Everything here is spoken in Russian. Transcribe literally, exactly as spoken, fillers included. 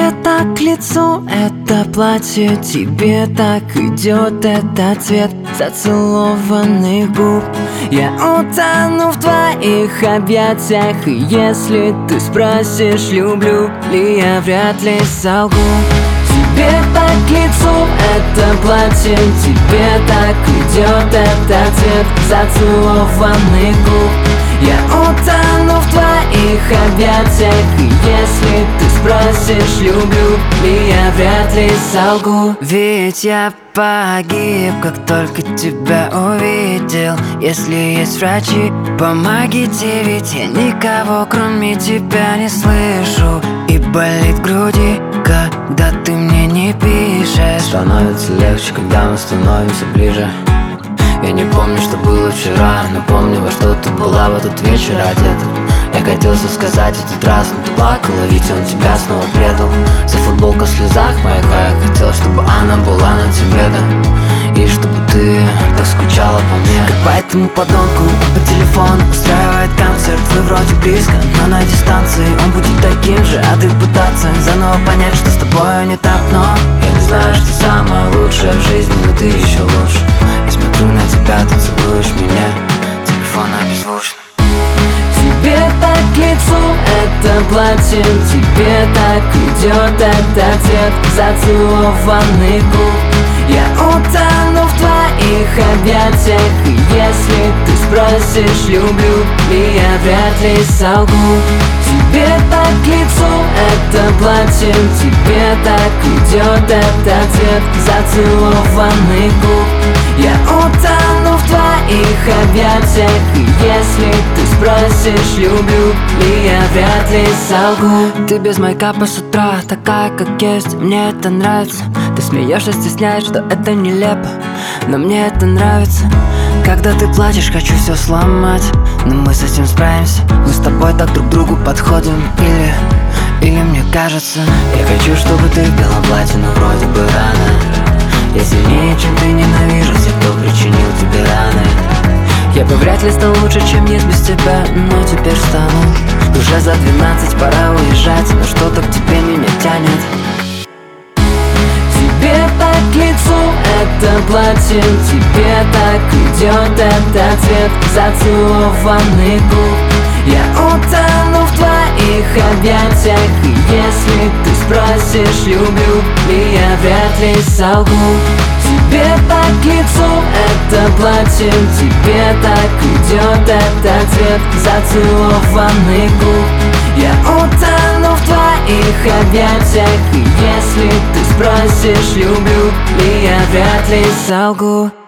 Тебе так к лицу это платье, тебе так идет этот цвет зацелованных губ. Я утону в твоих объятиях, и если ты спросишь, люблю ли я, вряд ли солгу. Тебе так к лицу это платье, тебе так идет этот цвет зацелованных губ. Я утону в твоих объятиях, и если ты спросишь, люблю ли я, вряд ли солгу. Ведь я погиб, как только тебя увидел. Если есть врачи, помогите, ведь я никого кроме тебя не слышу. И болит в груди, когда ты мне не пишешь. Становится легче, когда мы становимся ближе. Я не помню, что было вчера, но помню, во что ты была в этот вечер одета. Я хотелся сказать этот раз, но ты плакала, ведь он тебя снова предал. За футболка в слезах моих, а я хотел, чтобы она была на тебе, да. И чтобы ты так скучала по мне. Как по этому подонку по телефону устраивает концерт. Вы вроде близко, но на дистанции он будет таким же. А ты пытаться заново понять, что с тобой не так. Но я не знаю, что самое лучшее в жизни, но ты еще лучше. Я смотрю на тебя, ты целуешь меня, телефон обезвучен. Тебе так к лицу это платье, тебе так идет этот цвет зацелованных губ. Я утону в твоих объятиях, и если ты спросишь, люблю ли я, вряд ли солгу. Тебе так к лицу это платье, тебе так идет этот цвет зацелованных губ. Я утону в твоих объятиях, и если ты спросишь, люблю ли я, вряд ли солгу. Ты без мейкапа с утра, такая как есть, мне это нравится. Ты смеешься, стесняешь, что это нелепо, но мне это нравится. Когда ты плачешь, хочу все сломать, но мы с этим справимся. Мы с тобой так друг другу подходим, или, или мне кажется. Я хочу, чтобы ты в белом платье, но вроде бы рано. Я сильнее, чем ты, ненавижу всех, кто причинил тебе раны. Я бы вряд ли стал лучше, чем есть без тебя, но теперь стану. Уже за двенадцать, пора уезжать, но что-то к тебе меня тянет. Тебе так к лицу это платье, тебе так идет этот цвет зацелованных губ. Я утону в твоих объятиях, и если ты спросишь, люблю ли я, вряд ли солгу. Тебе так к лицу это платье, тебе так идет этот цвет зацелованных губ. Я утону в твоих объятиях, и если ты спросишь, люблю ли я, вряд ли солгу.